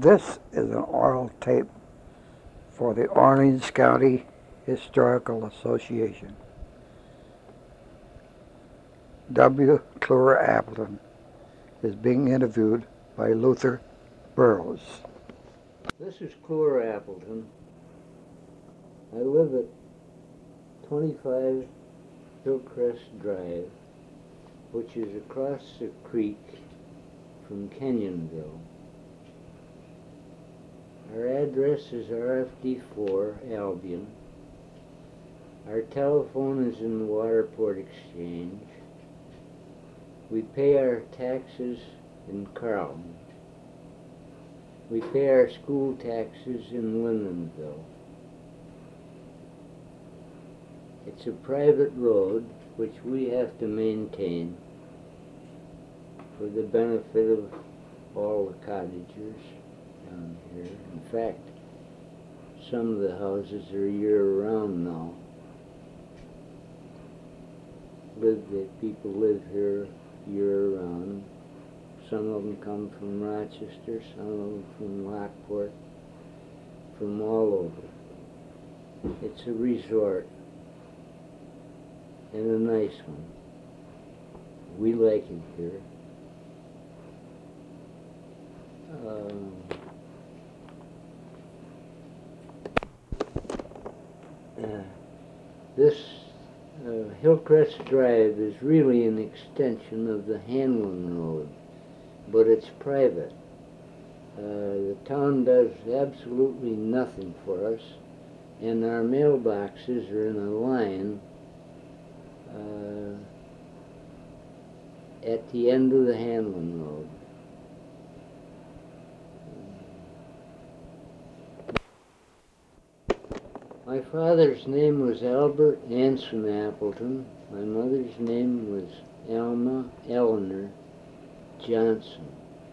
This is an oral tape for the Orleans County Historical Association. W. Clure Appleton is being interviewed by Luther Burrows. This is Clure Appleton. I live at 25 Hillcrest Drive, which is across the creek from Kenyonville. Our address is RFD4, Albion. Our telephone is in the Waterport Exchange. We pay our taxes in Carlton. We pay our school taxes in Lindenville. It's a private road which we have to maintain for the benefit of all the cottagers down here. In fact, some of the houses are year-round now. People live here year-round. Some of them come from Rochester, some of them from Lockport, from all over. It's a resort, and a nice one. We like it here. This Hillcrest Drive is really an extension of the Hanlon Road, but it's private. The town does absolutely nothing for us, and our mailboxes are in a line at the end of the Hanlon Road. My father's name was Albert Anson Appleton. My mother's name was Alma Eleanor Johnson.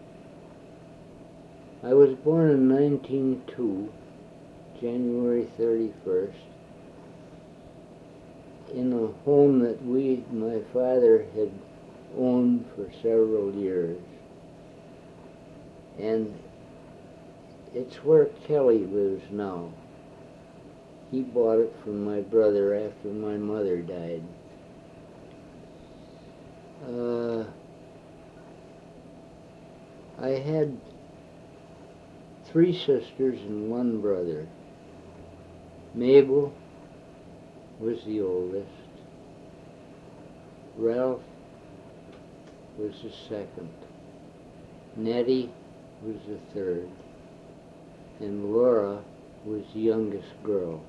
I was born in 1902, January 31st, in a home that my father had owned for several years. And it's where Kelly lives now. He bought it from my brother after my mother died. I had 3 sisters and 1 brother. Mabel was the oldest. Ralph was the second. Nettie was the third. And Laura was the youngest girl.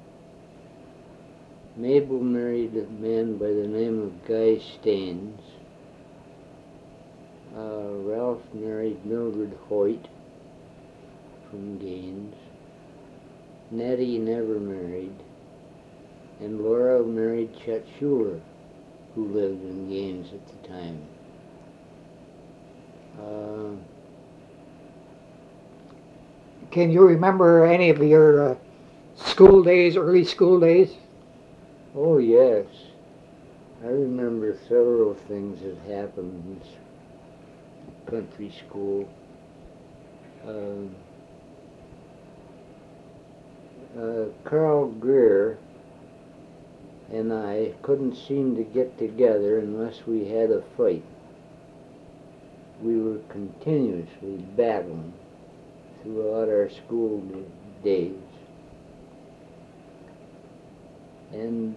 Mabel married a man by the name of Guy Staines. Ralph married Mildred Hoyt from Gaines. Nettie never married. And Laura married Chet Schuler, who lived in Gaines at the time. Can you remember any of your school days, early school days? Oh, yes. I remember several things that happened in country school. Carl Greer and I couldn't seem to get together unless we had a fight. We were continuously battling throughout our school days. And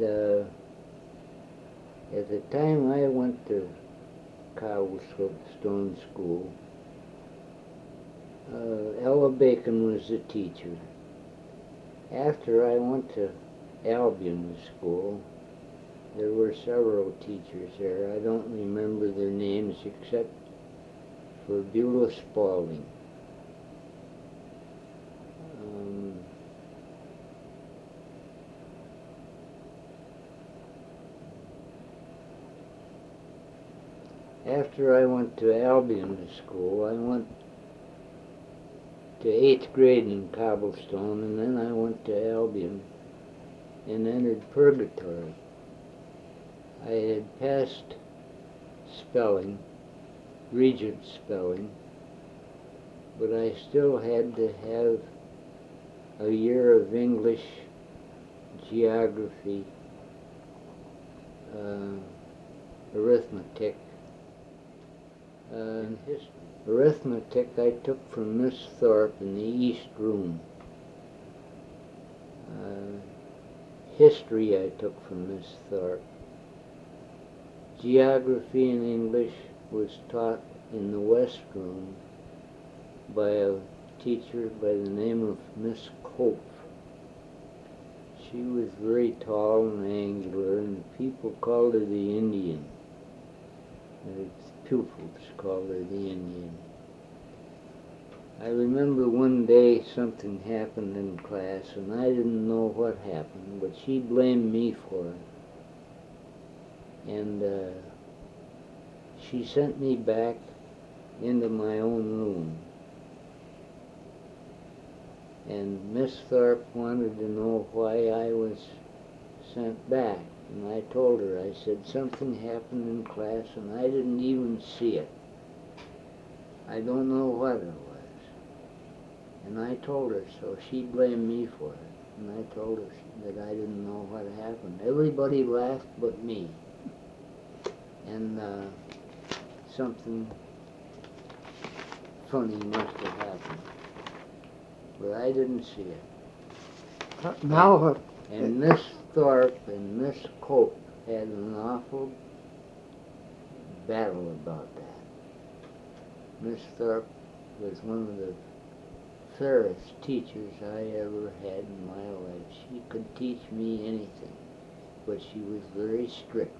at the time I went to Cobblestone School, Ella Bacon was the teacher. After I went to Albion School, there were several teachers there. I don't remember their names except for Beulah Spaulding. After I went to Albion School, I went to 8th grade in Cobblestone, and then I went to Albion and entered Purgatory. I had passed spelling, Regent spelling, but I still had to have a year of English, geography, arithmetic, and history. Arithmetic I took from Miss Thorpe in the East Room. History I took from Miss Thorpe. Geography and English was taught in the West Room by a teacher by the name of Miss Cope. She was very tall and angular, and people called her the Indian. The pupils called her the Indian. I remember one day something happened in class, and I didn't know what happened, but she blamed me for it. And she sent me back into my own room. And Miss Thorpe wanted to know why I was sent back. And I told her, I said, something happened in class and I didn't even see it. I don't know what it was. And I told her, so she blamed me for it. And I told her that I didn't know what happened. Everybody laughed but me. And something funny must have happened. But I didn't see it. And Miss Thorpe and Miss Cope had an awful battle about that. Miss Thorpe was one of the fairest teachers I ever had in my life. She could teach me anything, but she was very strict.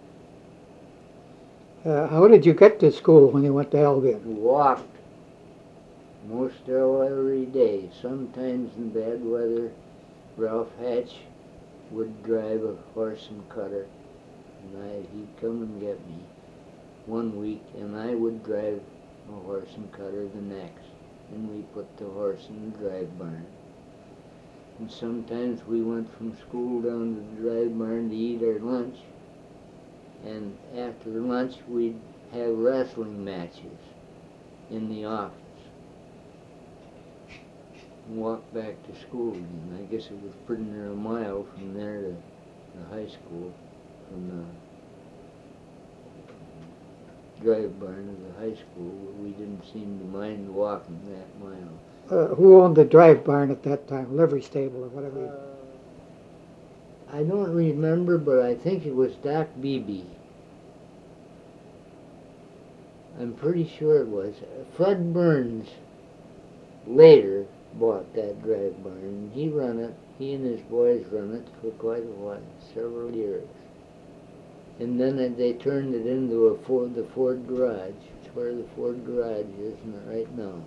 How did you get to school when you went to Albion? Walked most every day. Sometimes in bad weather, Ralph Hatch would drive a horse and cutter, and he'd come and get me one week, and I would drive a horse and cutter the next, and we put the horse in the drive barn. And sometimes we went from school down to the drive barn to eat our lunch, and after lunch we'd have wrestling matches in the office. Walk back to school again. I guess it was pretty near a mile from there to the high school, from the drive barn to the high school. We didn't seem to mind walking that mile. Who owned the drive barn at that time? Livery stable or whatever? I don't remember, but I think it was Doc Beebe. I'm pretty sure it was. Fred Burns later bought that drive barn. He and his boys run it for quite a while, several years. And then they turned it into the Ford garage. It's where the Ford garage is right now.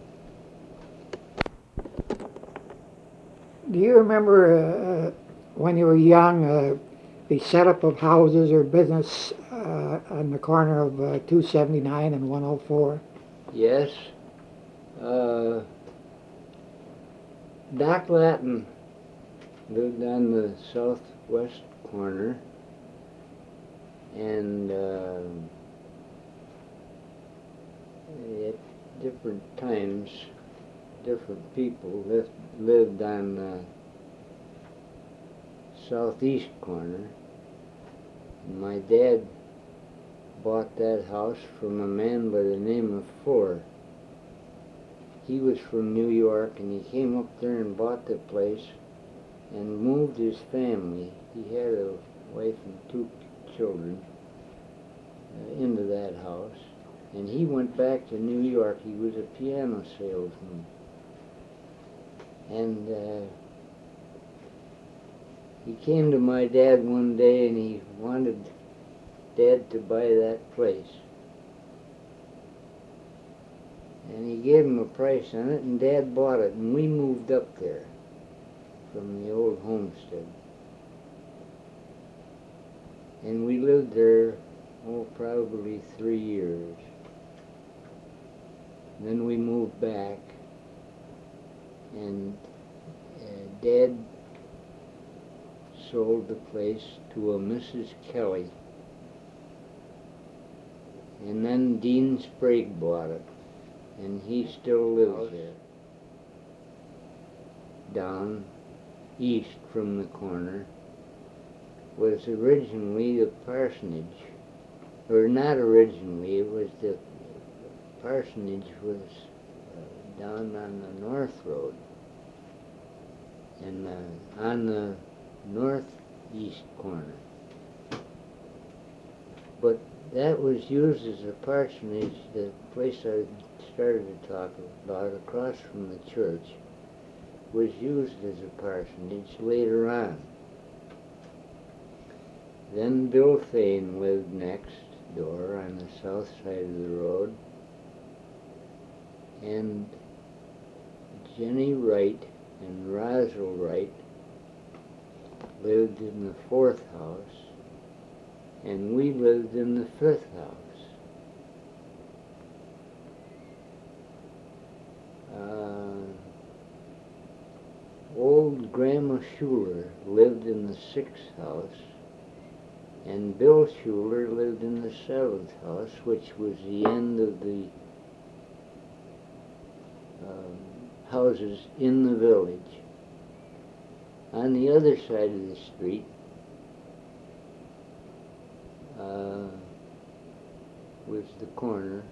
Do you remember when you were young the setup of houses or business on the corner of 279 and 104? Yes. Doc Latin lived on the southwest corner, and at different times, different people lived on the southeast corner. And my dad bought that house from a man by the name of Fuller. He was from New York, and he came up there and bought the place and moved his family. He had a wife and 2 children into that house, and he went back to New York. He was a piano salesman, and he came to my dad one day and he wanted Dad to buy that place. And he gave him a price on it, and Dad bought it, and we moved up there from the old homestead. And we lived there, probably 3 years. Then we moved back, and Dad sold the place to a Mrs. Kelly. And then Dean Sprague bought it. and he still lives there. Down east from the corner was originally the parsonage, or not originally, it was the parsonage was down on the north road, and on the northeast corner. But that was used as a parsonage, the place I started to talk about, across from the church, was used as a parsonage later on. Then Bill Thane lived next door on the south side of the road, and Jenny Wright and Rosal Wright lived in the fourth house, and we lived in the fifth house. Old Grandma Schuler lived in the sixth house, and Bill Schuler lived in the seventh house, which was the end of the houses in the village. On the other side of the street was the corner,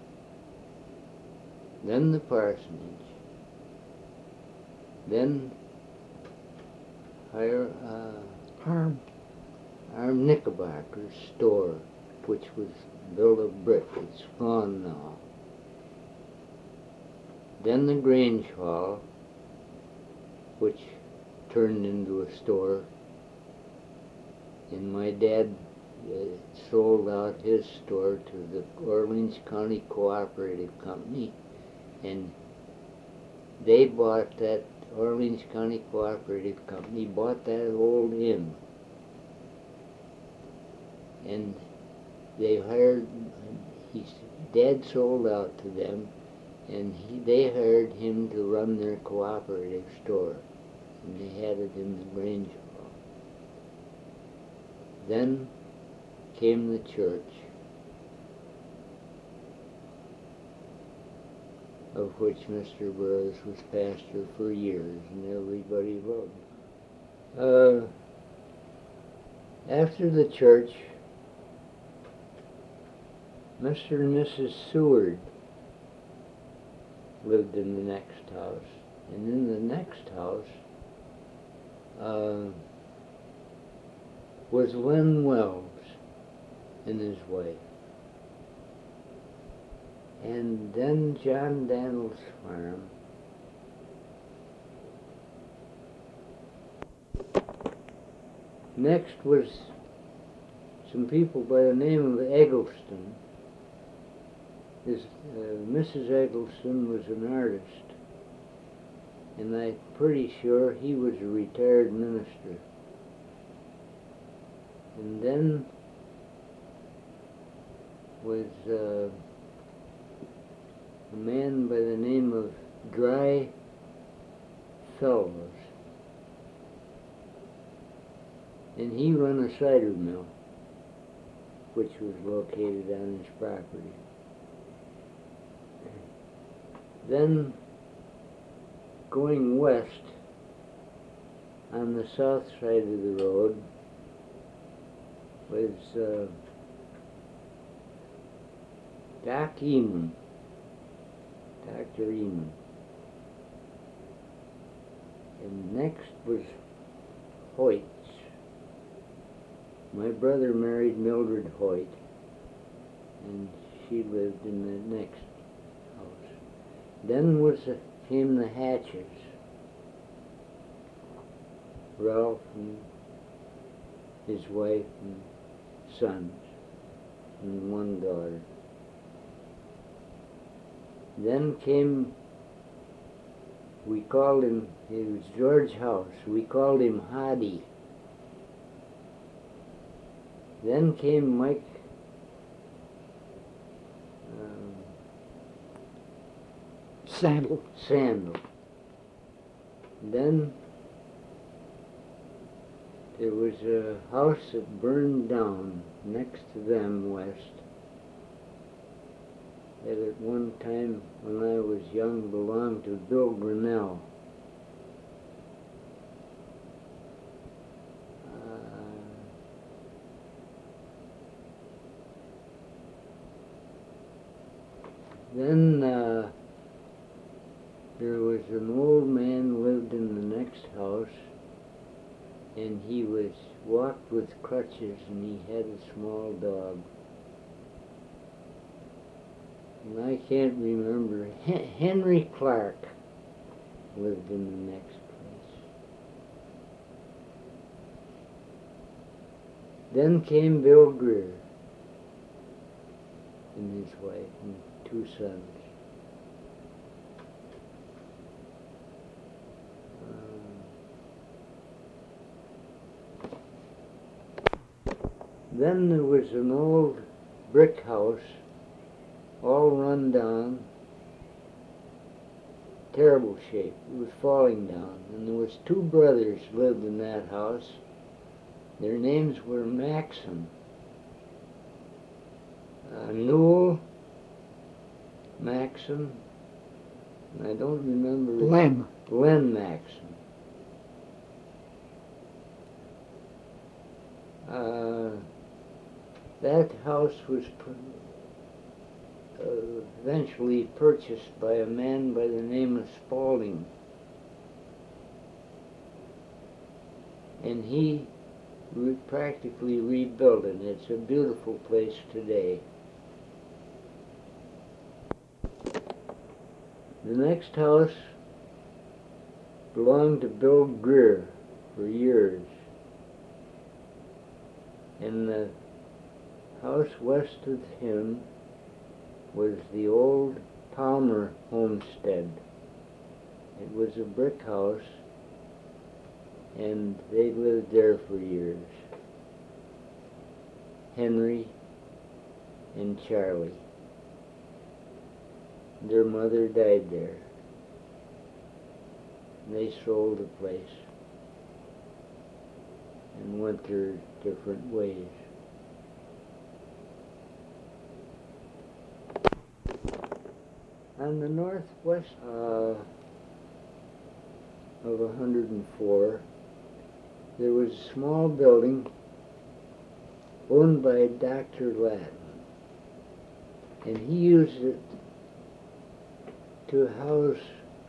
then the parsonage, then Harm. Arm Knickerbocker's store, which was built of brick. It's gone now. Then the Grange Hall, which turned into a store, and my dad sold out his store to the Orleans County Cooperative Company, and they bought that, Orleans County Cooperative Company bought that old inn, and they hired, Dad sold out to them, and they hired him to run their cooperative store, and they had it in the Grange Hall. Then came the church, of which Mr. Burroughs was pastor for years, and everybody loved. After the church, Mr. and Mrs. Seward lived in the next house, and in the next house was Len Wells and his wife. And then John Daniels' farm. Next was some people by the name of Eggleston. Mrs. Eggleston was an artist, and I'm pretty sure he was a retired minister. And then was a man by the name of Dry Fellows, and he run a cider mill, which was located on his property. Then, going west, on the south side of the road, was Doc Eamon, Dr. Eamon. And next was Hoyt's. My brother married Mildred Hoyt, and she lived in the next house. Then came the Hatches, Ralph and his wife and sons, and one daughter. Then came, we called him, it was George House, we called him Hoddy. Then came Mike Sandal. Then there was a house that burned down next to them west. that at one time when I was young belonged to Bill Grinnell. Then there was an old man lived in the next house, and he walked with crutches, and he had a small dog. And I can't remember. Henry Clark lived in the next place. Then came Bill Greer and his wife and 2 sons. Then there was an old brick house, all run down, terrible shape. It was falling down. And there was 2 brothers lived in that house. Their names were Maxon. Newell Maxon, and I don't remember. Len Maxon. That house was eventually purchased by a man by the name of Spaulding. And he practically rebuilt it. It's a beautiful place today. The next house belonged to Bill Greer for years. And the house west of him was the old Palmer homestead. It was a brick house, and they lived there for years. Henry and Charlie. Their mother died there. They sold the place and went their different ways. On the northwest of 104, there was a small building owned by Dr. Latin, and he used it to house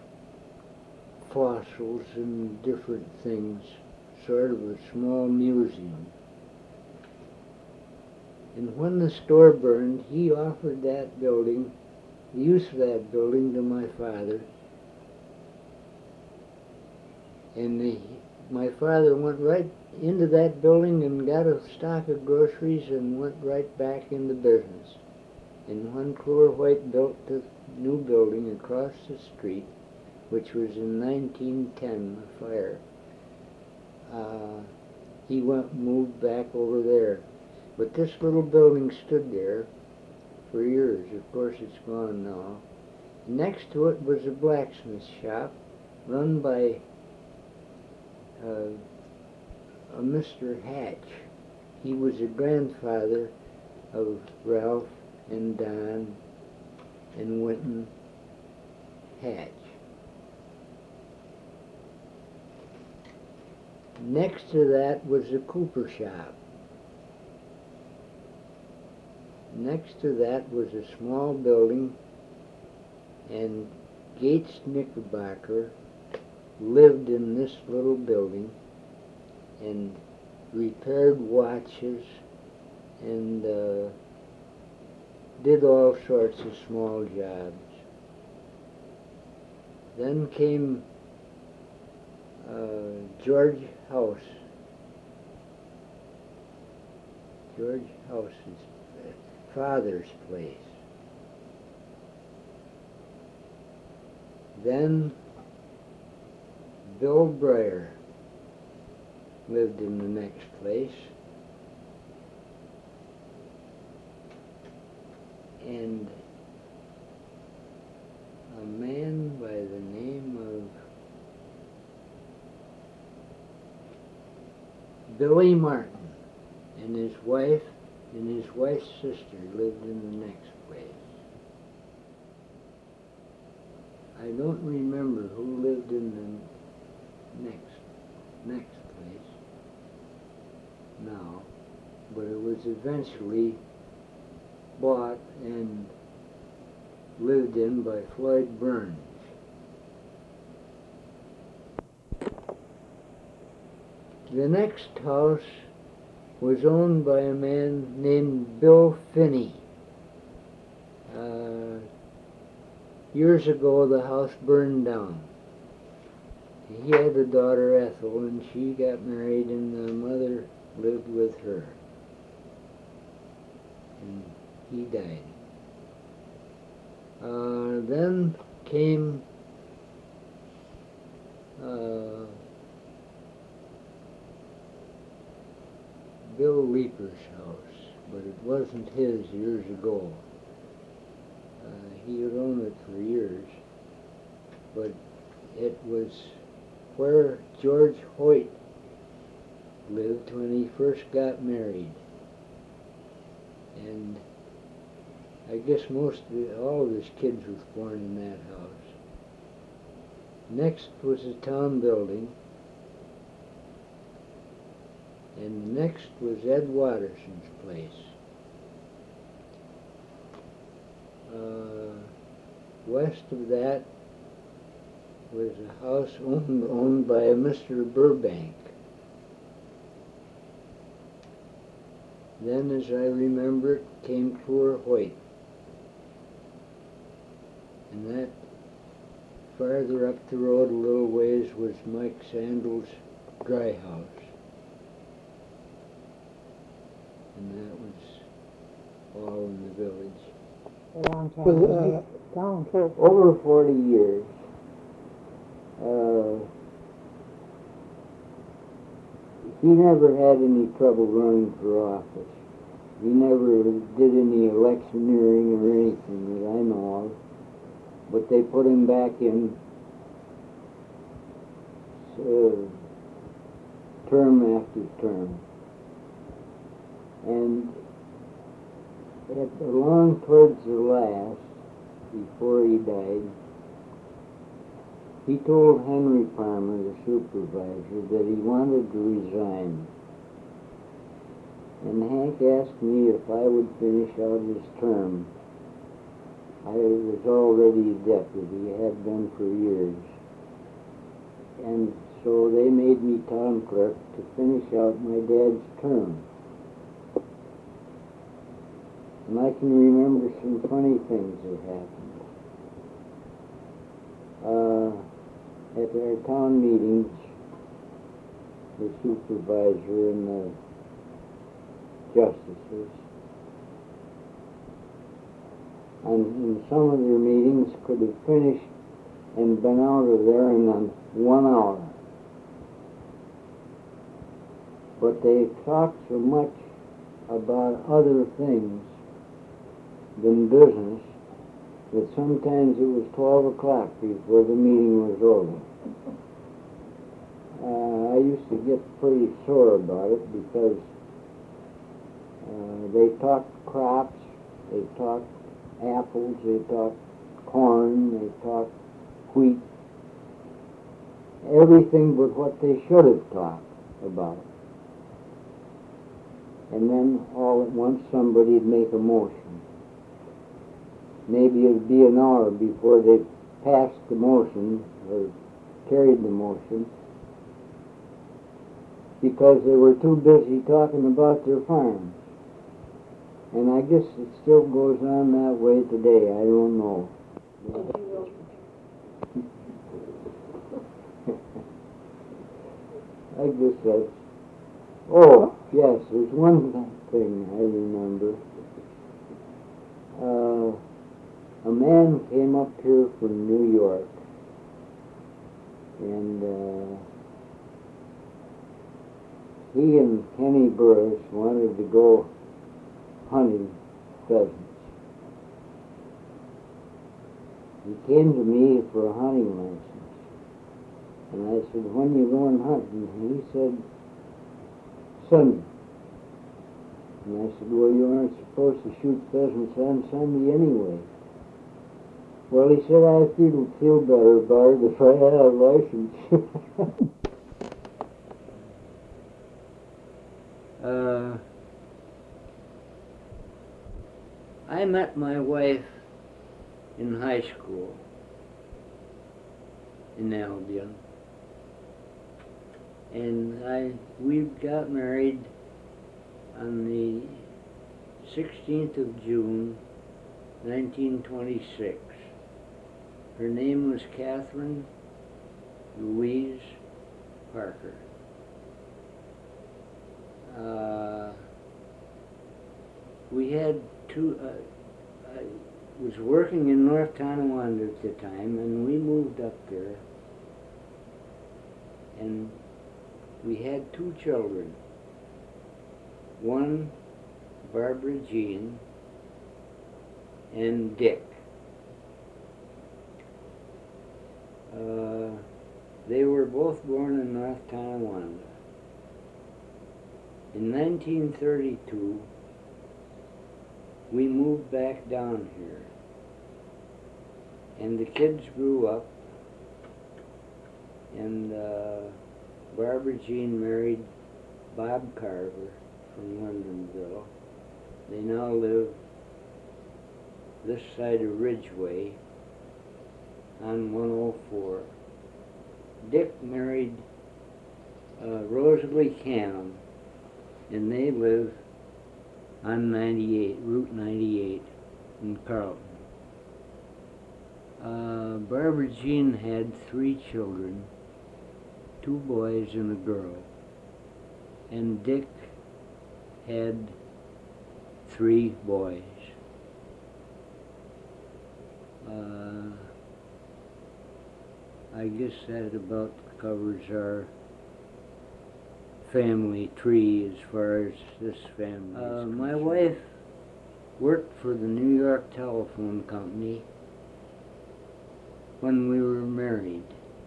fossils and different things, sort of a small museum. And when the store burned, he offered that building, the use of that building, to my father. And my father went right into that building and got a stock of groceries and went right back into business. And when Clore White built the new building across the street, which was in 1910, a fire, he moved back over there. But this little building stood there for years. Of course, it's gone now. Next to it was a blacksmith shop run by a Mr. Hatch. He was a grandfather of Ralph and Don and Winton Hatch. Next to that was a cooper shop. Next to that was a small building, and Gates Knickerbocker lived in this little building and repaired watches and did all sorts of small jobs. Then came George House. George House's father's place. Then Bill Breyer lived in the next place. And a man by the name of Billy Martin and his wife and his wife's sister lived in the next place. I don't remember who lived in the next place now, but it was eventually bought and lived in by Floyd Burns. The next house was owned by a man named Bill Finney. Years ago, the house burned down. He had a daughter, Ethel, and she got married, and the mother lived with her. And he died. Then came Bill Leeper's house, but it wasn't his years ago. He had owned it for years, but it was where George Hoyt lived when he first got married. And I guess all of his kids was born in that house. Next was the town building, and next was Ed Watterson's place. West of that was a house owned by a Mr. Burbank. Then, as I remember it, came poor Hoyt. And that, farther up the road a little ways, was Mike Sandel's dry house. And that was all in the village. A long time. Down for Over 40 years. He never had any trouble running for office. He never did any electioneering or anything that I know of. But they put him back in term after term. And along towards the last, before he died, he told Henry Farmer, the supervisor, that he wanted to resign. And Hank asked me if I would finish out his term. I was already a deputy, had been for years. And so they made me town clerk to finish out my dad's term. And I can remember some funny things that happened. At our town meetings, the supervisor and the justices, and in some of their meetings could have finished and been out of there in 1 hour. But they talked so much about other things than business that sometimes it was 12 o'clock before the meeting was over. I used to get pretty sore about it because they talked crops, they talked apples, they talked corn, they talked wheat, everything but what they should have talked about. And then all at once somebody'd make a motion. Maybe it'd be an hour before they passed the motion or carried the motion because they were too busy talking about their farms. And I guess it still goes on that way today. I don't know. I guess that's... Oh, yes, there's one thing I remember. A man came up here from New York, and he and Kenny Burris wanted to go hunting pheasants. He came to me for a hunting license, and I said, "When you going hunting?" And he said, "Sunday." And I said, "Well, you aren't supposed to shoot pheasants on Sunday anyway." Well, he said I feel better about it if I had a license. I met my wife in high school in Albion, and we got married on the 16th of June, 1926. Her name was Catherine Louise Parker. We had two, I was working in North Tonawanda at the time, and we moved up there, and we had two children. One, Barbara Jean, and Dick. They were both born in North Tonawanda. In 1932, we moved back down here, and the kids grew up, and Barbara Jean married Bob Carver from Londonville. They now live this side of Ridgeway on 104. Dick married Rosalie Canham, and they live on Route 98 in Carlton. Barbara Jean had 3 children, 2 boys and a girl, and Dick had 3 boys. I guess that about covers our family tree as far as this family is concerned. My wife worked for the New York Telephone Company when we were married,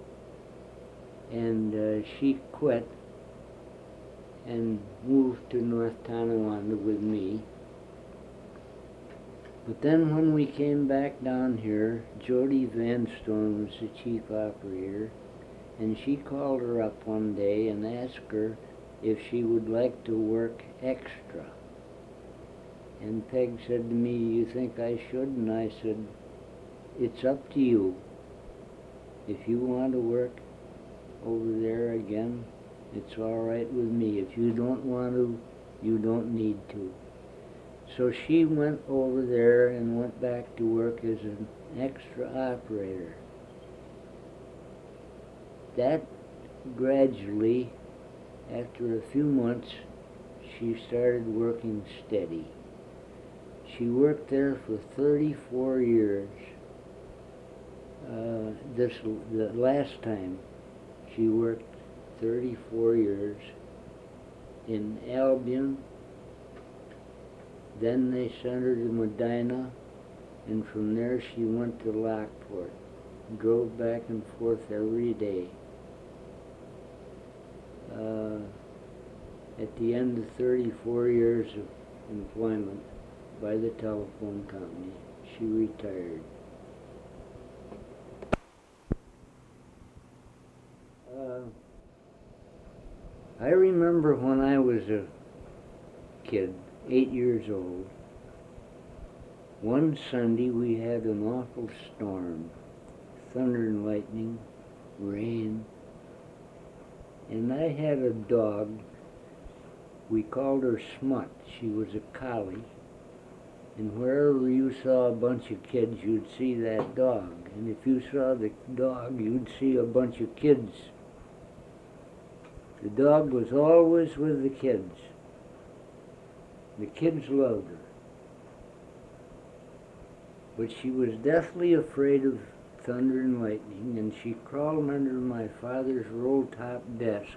and she quit and moved to North Tonawanda with me. But then when we came back down here, Jody Van Storm was the chief operator, and she called her up one day and asked her if she would like to work extra. And Peg said to me, "You think I should?" And I said, "It's up to you. If you want to work over there again, it's all right with me. If you don't want to, you don't need to." So she went over there and went back to work as an extra operator. That gradually, after a few months, she started working steady. She worked there for 34 years. The last time she worked 34 years in Albion. Then they sent her to Medina, and from there she went to Lockport, drove back and forth every day. At the end of 34 years of employment by the telephone company, she retired. I remember when I was a kid, 8 years old, one Sunday we had an awful storm, thunder and lightning, rain, and I had a dog. We called her Smut. She was a collie, and wherever you saw a bunch of kids, you'd see that dog, and if you saw the dog, you'd see a bunch of kids. The dog was always with the kids. The kids loved her. But she was deathly afraid of thunder and lightning, and she crawled under my father's roll-top desk.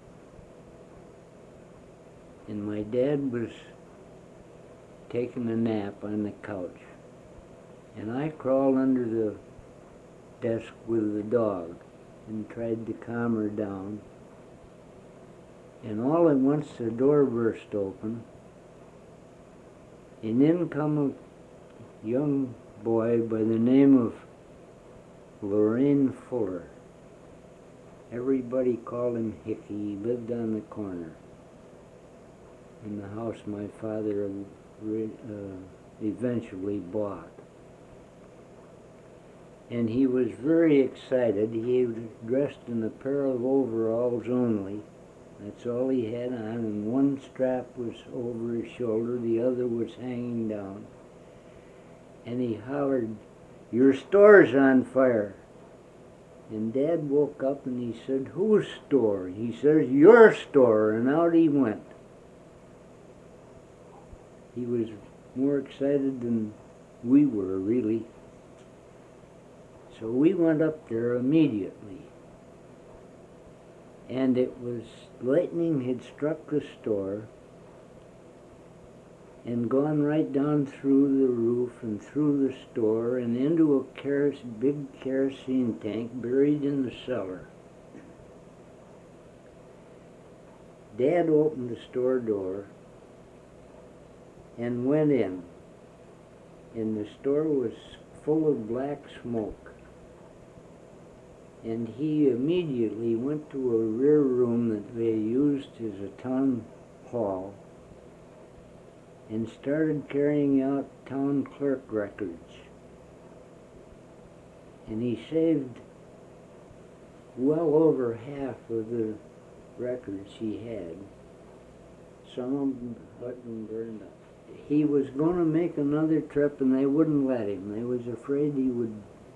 And my dad was taking a nap on the couch. And I crawled under the desk with the dog and tried to calm her down. And all at once the door burst open, and in come a young boy by the name of Lorraine Fuller. Everybody called him Hickey. He lived on the corner in the house my father eventually bought. And he was very excited. He was dressed in a pair of overalls only. That's all he had on, and one strap was over his shoulder, the other was hanging down. And he hollered, "Your store's on fire." And Dad woke up and he said, "Whose store?" He says, "Your store," and out he went. He was more excited than we were, really. So we went up there immediately. And it was, lightning had struck the store and gone right down through the roof and through the store and into a big kerosene tank buried in the cellar. Dad opened the store door and went in, and the store was full of black smoke. And he immediately went to a rear room that they used as a town hall and started carrying out town clerk records. And he saved well over half of the records he had. Some of them burned up. He was going to make another trip and they wouldn't let him. They was afraid he would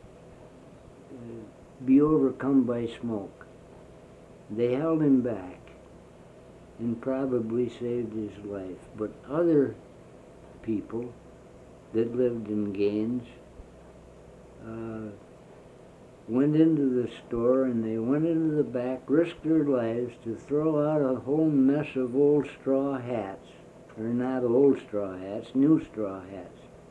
be overcome by smoke. They held him back and probably saved his life. But other people that lived in Gaines went into the store, and they went into the back, risked their lives to throw out a whole mess of old straw hats. Or not old straw hats, new straw hats.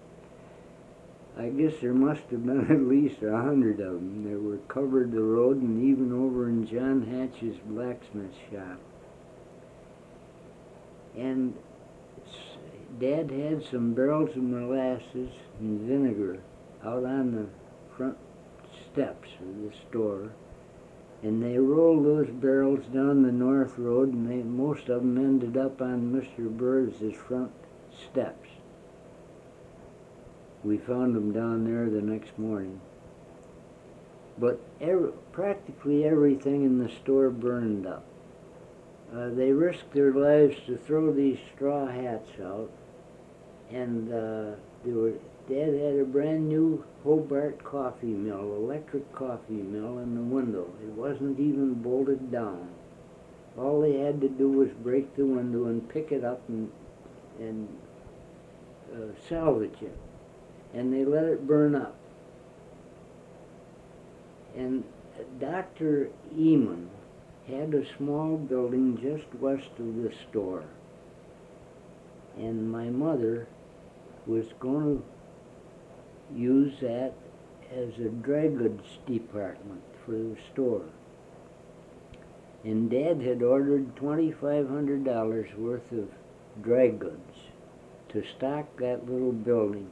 I guess there must have been at least 100 of them. They were covered the road and even over in John Hatch's blacksmith shop. And Dad had some barrels of molasses and vinegar out on the front steps of the store, and they rolled those barrels down the north road, and most of them ended up on Mr. Burrs' front steps. We found them down there the next morning. But practically everything in the store burned up. They risked their lives to throw these straw hats out, and Dad had a brand new Hobart coffee mill, electric coffee mill in the window. It wasn't even bolted down. All they had to do was break the window and pick it up and salvage it. And they let it burn up. And Dr. Eamon had a small building just west of the store. And my mother was going to use that as a dry goods department for the store. And Dad had ordered $2,500 worth of dry goods to stock that little building.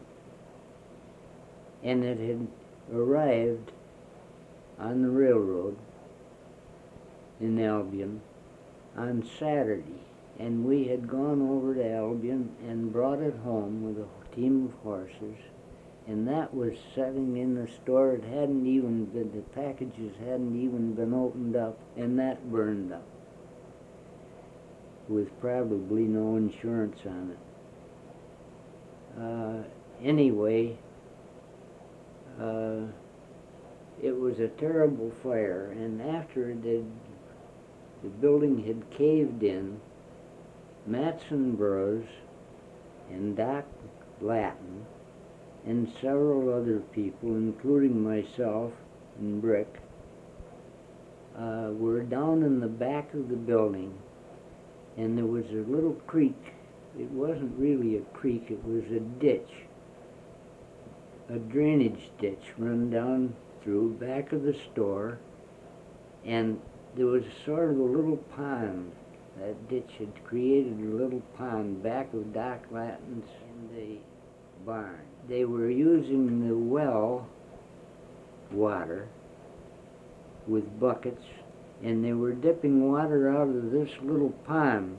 And it had arrived on the railroad in Albion on Saturday. And we had gone over to Albion and brought it home with a team of horses. And that was sitting in the store. It hadn't even been, the packages hadn't even been opened up, and that burned up with probably no insurance on it. Anyway, it was a terrible fire, and after the building had caved in, Matson Burroughs and Doc Latin and several other people, including myself and Brick, were down in the back of the building, and there was a little creek. It wasn't really a creek, it was a ditch, a drainage ditch run down through back of the store, and there was sort of a little pond. That ditch had created a little pond back of Doc Lattin's in the barn. They were using the well water with buckets, and they were dipping water out of this little pond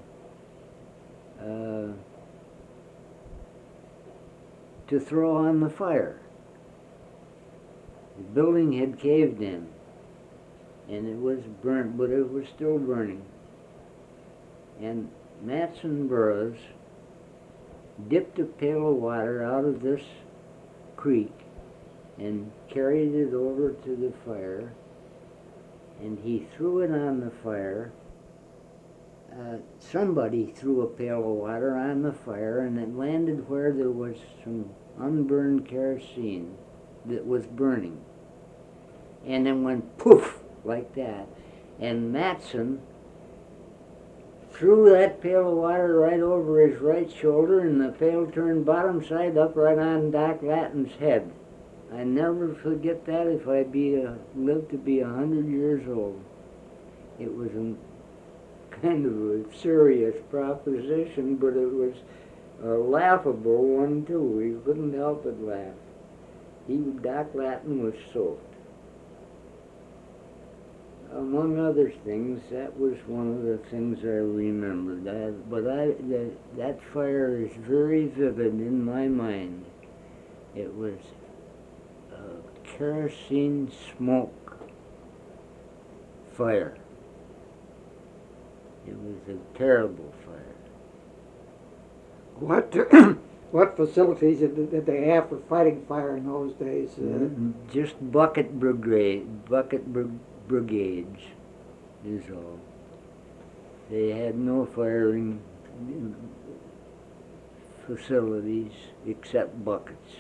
to throw on the fire. The building had caved in, and it was burnt, but it was still burning. And Matson Burroughs dipped a pail of water out of this creek and carried it over to the fire, and he threw it on the fire. Somebody threw a pail of water on the fire, and it landed where there was some unburned kerosene that was burning. And then went poof, like that. And Matson threw that pail of water right over his right shoulder, and the pail turned bottom side up right on Doc Lattin's head. I never forget that if I live to be 100 years old. It was a kind of a serious proposition, but it was a laughable one too. He couldn't help but laugh. Doc Lattin was soaked. Among other things, that was one of the things I remembered. That fire is very vivid in my mind. It was kerosene smoke fire. It was a terrible fire. What facilities did they have for fighting fire in those days? Just bucket brigades is all. They had no firing facilities except buckets.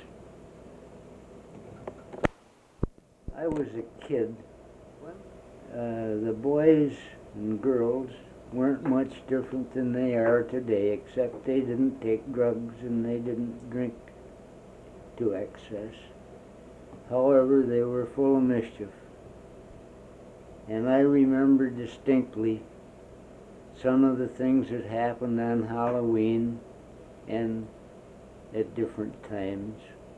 I was a kid. The boys and girls weren't much different than they are today, except they didn't take drugs and they didn't drink to excess. However, they were full of mischief. And I remember distinctly some of the things that happened on Halloween and at different times.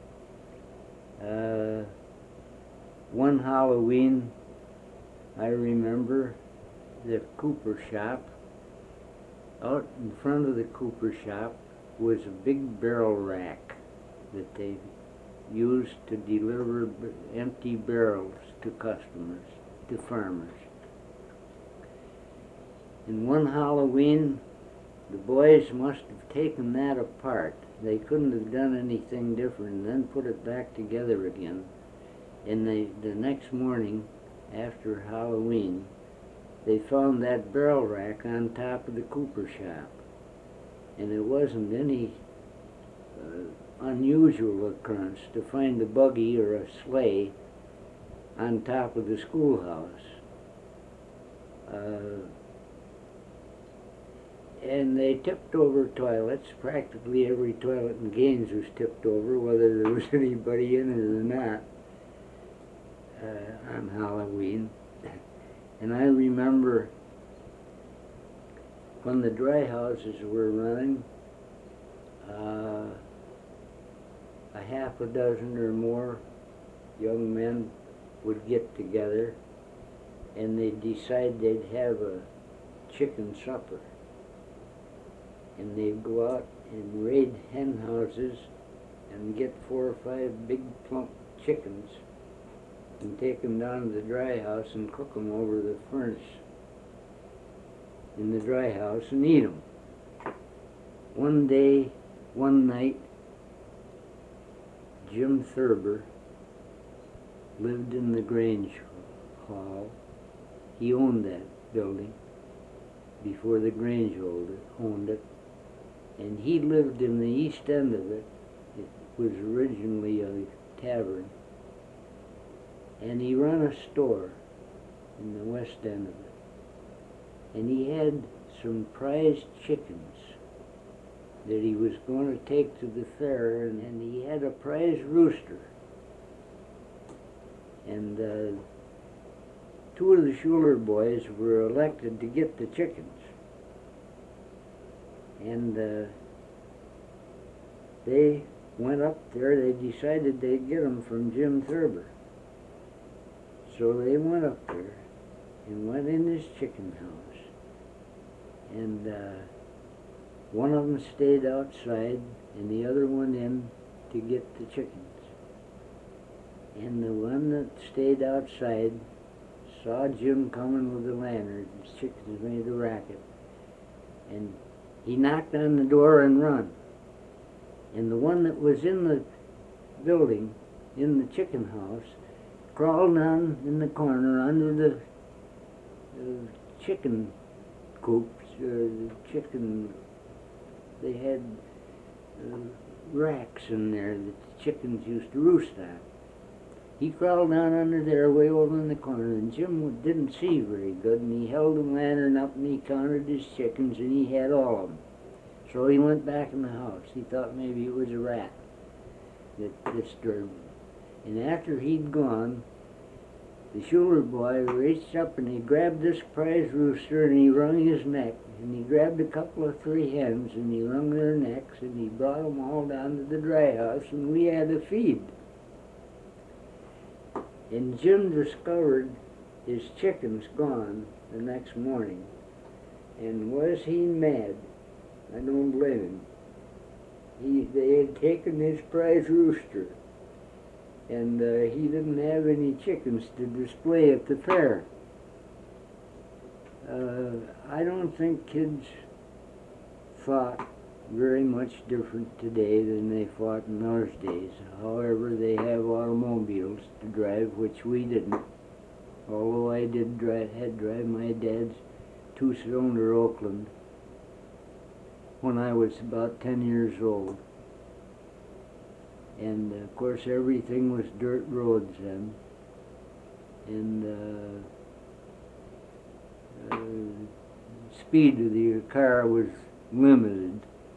One Halloween, I remember the Cooper shop. Out in front of the Cooper shop was a big barrel rack that they used to deliver empty barrels to customers, to farmers. And one Halloween, the boys must have taken that apart. They couldn't have done anything different, and then put it back together again. And the next morning, after Halloween, they found that barrel rack on top of the Cooper shop. And it wasn't any unusual occurrence to find a buggy or a sleigh on top of the schoolhouse. And they tipped over toilets. Practically every toilet in Gaines was tipped over, whether there was anybody in it or not, on Halloween. And I remember when the dry houses were running, a half a dozen or more young men would get together and they'd decide they'd have a chicken supper. And they'd go out and raid hen houses and get 4 or 5 big plump chickens and take them down to the dry house and cook them over the furnace in the dry house and eat them. One day, one night, Jim Thurber lived in the Grange Hall. He owned that building before the Grange owned it. And he lived in the east end of it. It was originally a tavern. And he ran a store in the west end of it. And he had some prized chickens that he was going to take to the fair, and he had a prize rooster. And 2 of the Schuler boys were elected to get the chickens. And they went up there. They decided they'd get them from Jim Thurber. So they went up there and went in this chicken house. And one of them stayed outside and the other went in to get the chickens. And the one that stayed outside saw Jim coming with a lantern. His chickens made a racket. And he knocked on the door and run. And the one that was in the building, in the chicken house, crawled down in the corner under the chicken coops, the chicken, they had racks in there that the chickens used to roost on. He crawled down under there way over in the corner, and Jim didn't see very good, and he held the lantern up and he counted his chickens, and he had all of them. So he went back in the house. He thought maybe it was a rat that disturbed him. And after he'd gone, the Schuler boy reached up and he grabbed this prize rooster and he wrung his neck. And he grabbed a couple of 3 hens and he wrung their necks and he brought them all down to the dry house and we had a feed. And Jim discovered his chickens gone the next morning. And was he mad? I don't blame him. They had taken his prize rooster, and he didn't have any chickens to display at the fair. I don't think kids fought very much different today than they fought in those days. However, they have automobiles to drive, which we didn't. Although I did drive my dad's 2-cylinder Oakland when I was about 10 years old. And of course everything was dirt roads then. And speed of the car was limited.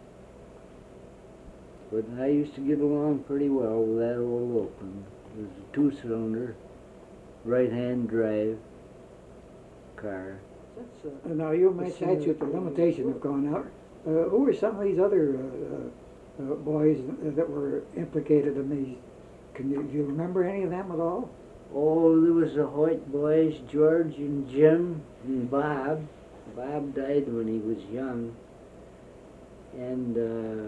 But I used to get along pretty well with that old Oakland. It was a 2-cylinder, right-hand drive car. Now, you may statute the limitation have gone out. Who were some of these other boys that were implicated in these? Do you remember any of them at all? Oh, there was the Hoyt boys, George and Jim and Bob. Bob died when he was young. And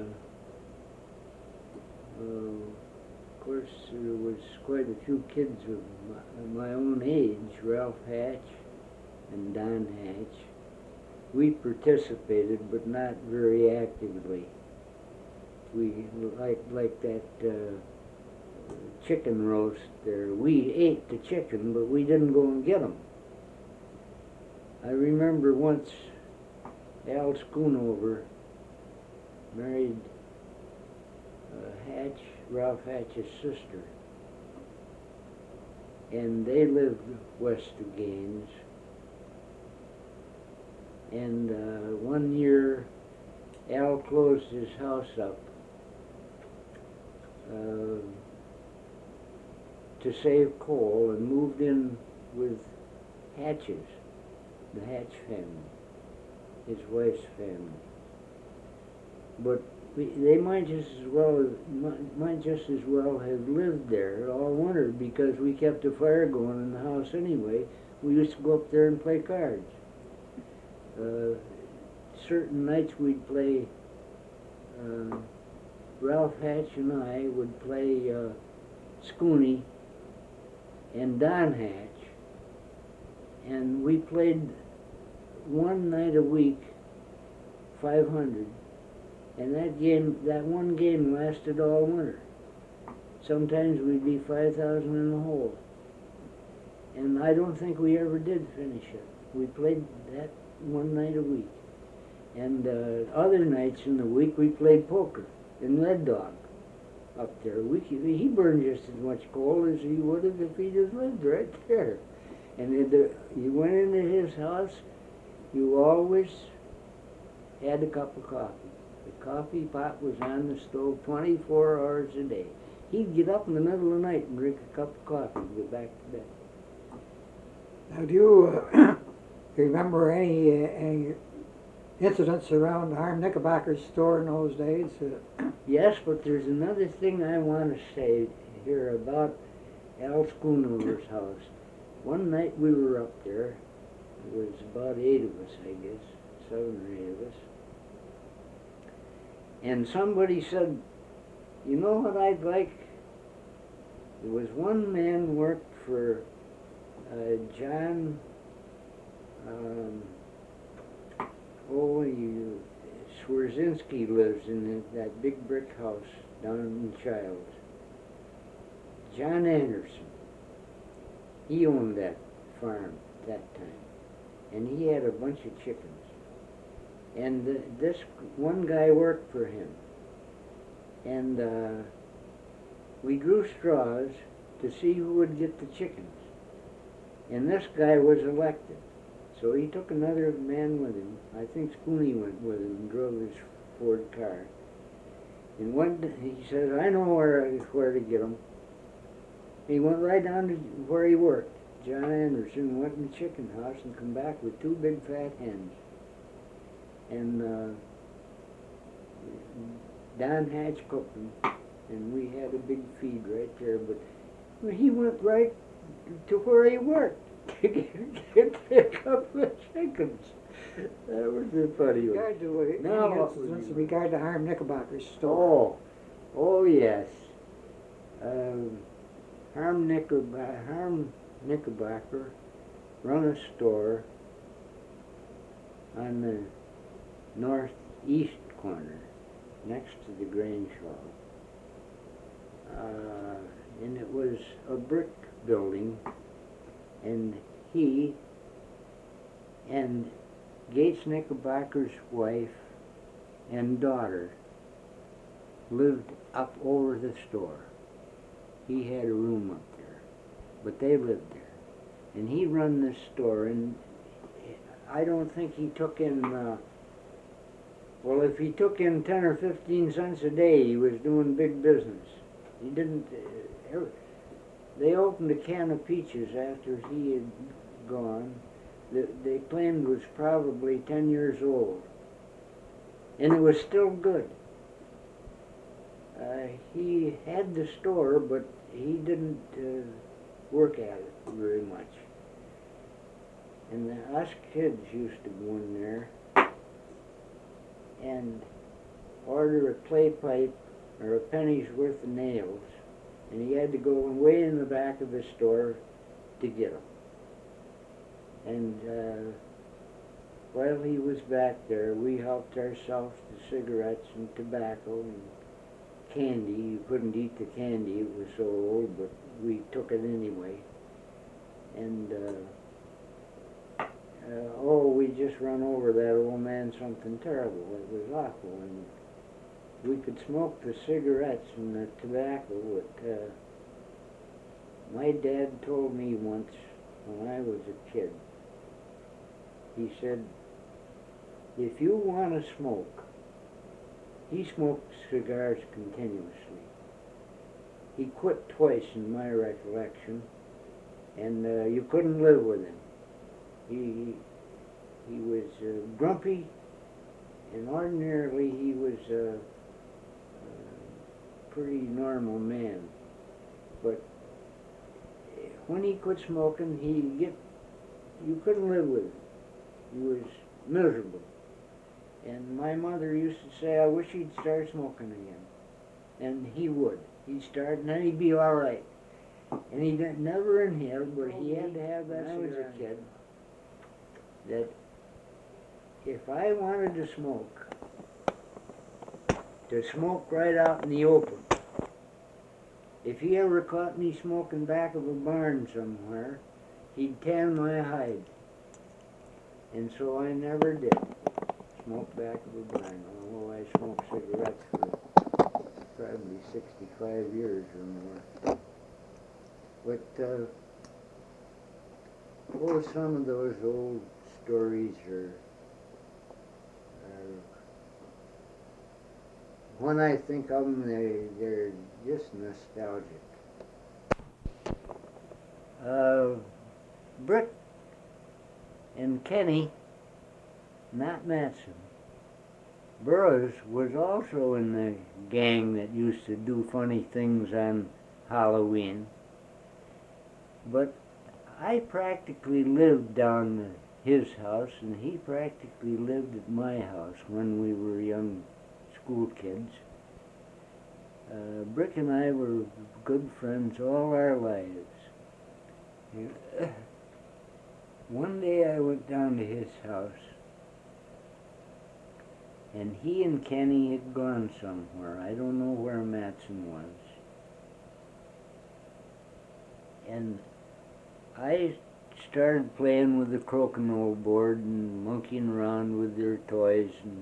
of course, there was quite a few kids of my own age, Ralph Hatch and Don Hatch. We participated, but not very actively. We like that chicken roast there. We ate the chicken, but we didn't go and get them. I remember once Al Schoonover married Hatch, Ralph Hatch's sister, and they lived west of Gaines. And one year, Al closed his house up to save coal and moved in with Hatches, the Hatch family, his wife's family. But they might just as well have lived there all winter because we kept a fire going in the house anyway. We used to go up there and play cards. Certain nights we'd play, Ralph Hatch and I would play Scooney and Don Hatch, and we played one night a week, 500, and that one game lasted all winter. Sometimes we'd be 5,000 in the hole, and I don't think we ever did finish it. We played that one night a week. And other nights in the week we played poker in Red Dog up there. He burned just as much coal as he would have if he just lived right there. And you went into his house, you always had a cup of coffee. The coffee pot was on the stove 24 hours a day. He'd get up in the middle of the night and drink a cup of coffee and go back to bed. Now, do you remember any incidents around Harm Knickerbocker's store in those days? Yes, but there's another thing I want to say here about Al Schoonover's house. one night we were up there. It was about 8 of us, I guess, 7 or 8 of us. And somebody said, you know what I'd like? There was one man worked for John, Swerzinski lives in that big brick house down in Childs. John Anderson. He owned that farm at that time. And he had a bunch of chickens. And this one guy worked for him. And we grew straws to see who would get the chickens. And this guy was elected. So he took another man with him. I think Spoony went with him and drove his Ford car. And he said, I know where to get them. He went right down to where he worked. John Anderson went in the chicken house and come back with 2 big fat hens. And Don Hatch cooked them, and we had a big feed right there. But he went right to where he worked to get a couple of chickens. That was a funny one. Now, with regard to Harm Knickerbocker's store. Oh yes. Harm Knickerbocker run a store on the northeast corner, next to the Grange Hall. And it was a brick building, and he and Gates Knickerbocker's wife and daughter lived up over the store. He had a room up there, but they lived there. And he run this store, and I don't think he took in, well, if he took in 10 or 15 cents a day, he was doing big business. He didn't, they opened a can of peaches after he had gone. They claimed was probably 10 years old. And it was still good. He had the store, but he didn't work at it very much. And us kids used to go in there and order a clay pipe or a penny's worth of nails, and he had to go way in the back of the store to get them. And while he was back there, we helped ourselves to cigarettes and tobacco and candy. You couldn't eat the candy, it was so old, but we took it anyway. And we just run over that old man something terrible. It was awful. And we could smoke the cigarettes and the tobacco, but my dad told me once when I was a kid, he said, if you want to smoke, he smoked cigars continuously. He quit twice in my recollection, and you couldn't live with him. He was grumpy, and ordinarily he was a pretty normal man. But when he quit smoking, you couldn't live with him. He was miserable. And my mother used to say, I wish he'd start smoking again. And he would. He'd start, and then he'd be all right. And he never inhaled, but he had to have that when I was a kid, that if I wanted to smoke right out in the open. If he ever caught me smoking back of a barn somewhere, he'd tan my hide. And so I never did smoke back of a barn, although I smoked cigarettes for probably 65 years or more. But some of those old stories are when I think of them, they're just nostalgic. Britt and Kenny, not Matson, Burroughs was also in the gang that used to do funny things on Halloween. But I practically lived down at his house, and he practically lived at my house when we were young school kids. Brick and I were good friends all our lives. One day I went down to his house, and he and Kenny had gone somewhere. I don't know where Matson was. And I started playing with the crokinole board and monkeying around with their toys, and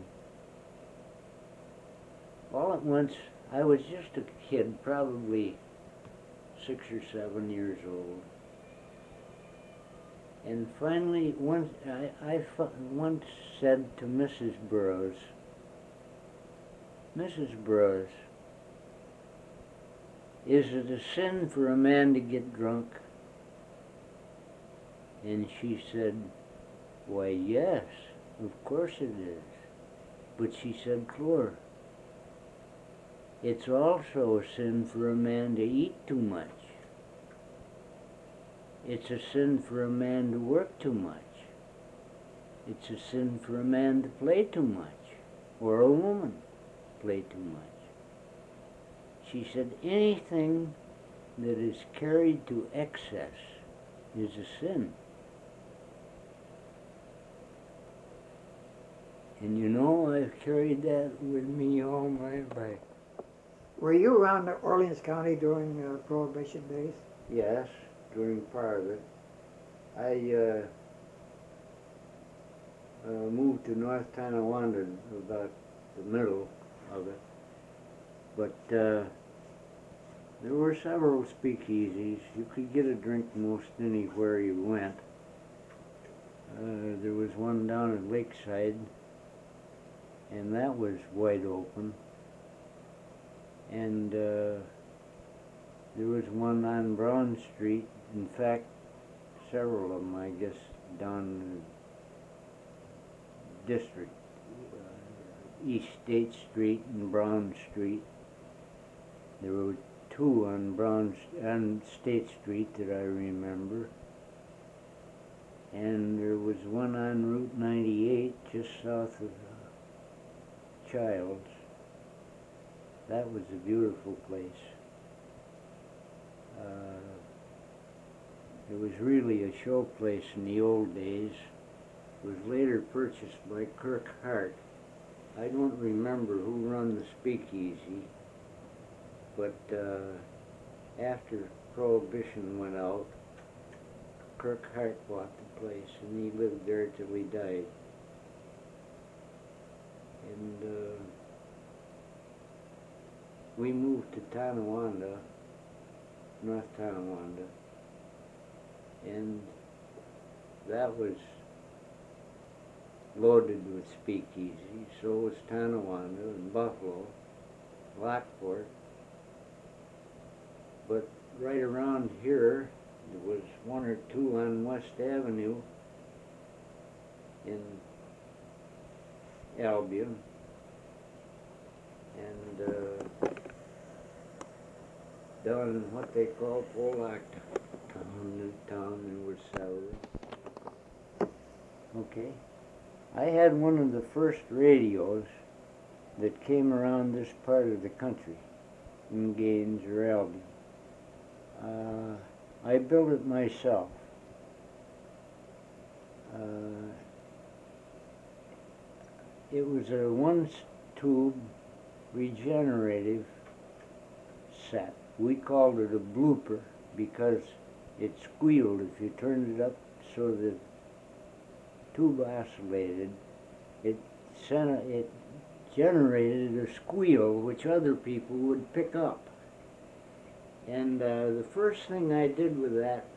all at once I was just a kid, probably 6 or 7 years old. And finally, once I once said to Mrs. Burroughs, "Mrs. Burroughs, is it a sin for a man to get drunk?" And she said, "Why, yes, of course it is." But she said, "Clore, it's also a sin for a man to eat too much. It's a sin for a man to work too much. It's a sin for a man to play too much, or a woman play too much." She said, "Anything that is carried to excess is a sin." And you know, I've carried that with me all my life. Were you around Orleans County during Prohibition days? Yes, during part of it. I moved to North Tonawanda about the middle of it. But there were several speakeasies. You could get a drink most anywhere you went. There was one down at Lakeside, and that was wide open. And there was one on Brown Street. In fact, several of them, I guess, down the district, East State Street and Brown Street. There were two on State Street that I remember. And there was one on Route 98 just south of Childs. That was a beautiful place. It was really a show place in the old days. It was later purchased by Kirk Hart. I don't remember who run the speakeasy, but after Prohibition went out, Kirk Hart bought the place, and he lived there till he died. And we moved to Tonawanda, North Tonawanda, and that was loaded with speakeasy. So was Tonawanda and Buffalo, Lockport. But right around here, there was one or two on West Avenue in Albion, and down in what they call Pollock Town, Newtown, there were several. Okay. I had one of the first radios that came around this part of the country, in Gaines or Albion. I built it myself. It was a one-tube regenerative set. We called it a blooper because it squealed if you turned it up so the tube oscillated. It generated a squeal which other people would pick up. And the first thing I did with that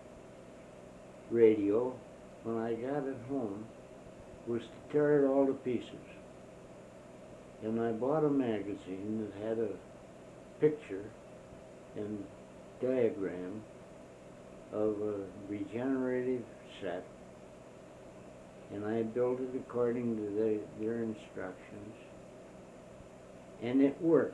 radio when I got it home was to tear it all to pieces. And I bought a magazine that had a picture and diagram of a regenerative set, and I built it according to their instructions, and it worked.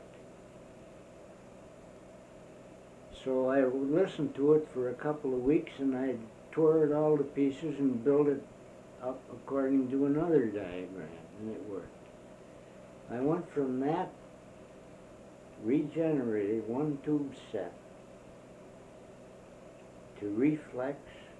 So I would listen to it for a couple of weeks, and I'd tore it all to pieces and built it up according to another diagram, and it worked. I went from that regenerated one tube set to reflex,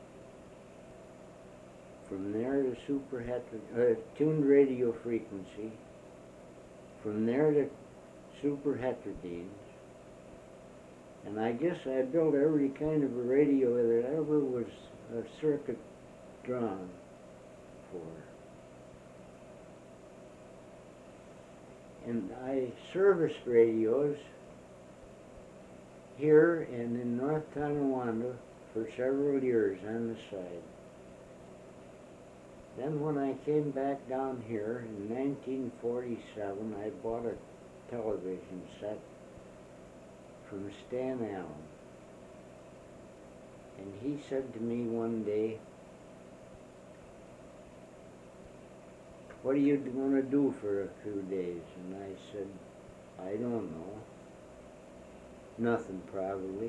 from there to tuned radio frequency, from there to super heterogenes, and I guess I built every kind of a radio that ever was a circuit drawn for. And I serviced radios here and in North Tonawanda for several years on the side. Then when I came back down here in 1947, I bought a television set from Stan Allen. And he said to me one day, "What are you going to do for a few days?" And I said, "I don't know. Nothing, probably."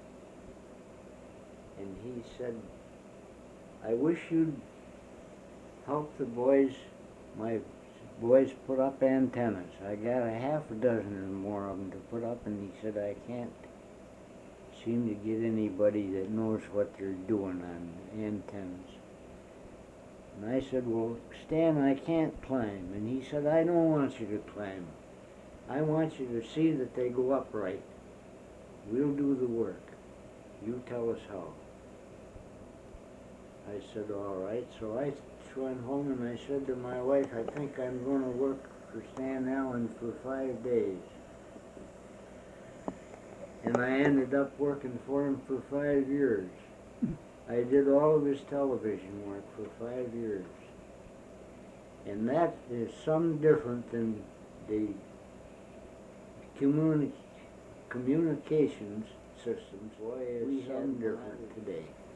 And he said, "I wish you'd help the boys, my boys, put up antennas. I got a half a dozen or more of them to put up," and he said, "I can't seem to get anybody that knows what they're doing on antennas." And I said, "Well, Stan, I can't climb." And he said, "I don't want you to climb. I want you to see that they go upright. We'll do the work. You tell us how." I said, "All right." So I went home and I said to my wife, "I think I'm going to work for Stan Allen for 5 days." And I ended up working for him for 5 years. I did all of his television work for 5 years. And that is some different than the communications systems. Boy, it's some different today.